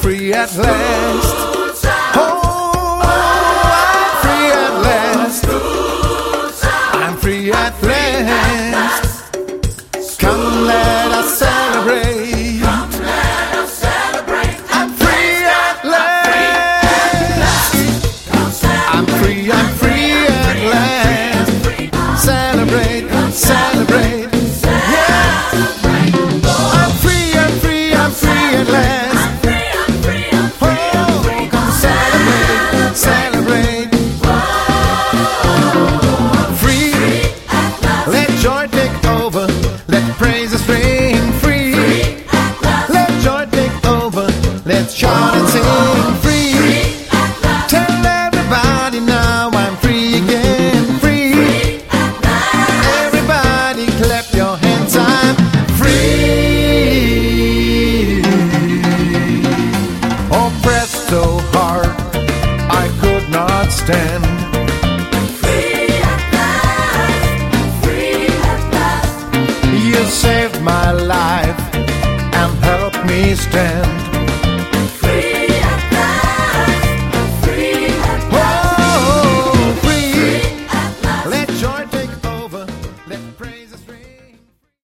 free at last. Oh, I'm free at last. I'm free at last. Come, let us celebrate. I'm free at last. I'm free at last. Celebrate, celebrate. Yeah. I'm free at last. Oh, come celebrate, celebrate. Free, let joy take over. Let praises ring. Free, let joy take over. Let's shout and sing. Free, tell everybody now I'm free again. Free, everybody clap your hands. I'm free. Oh, pressed so hard I could not stand. You saved my life and helped me stand.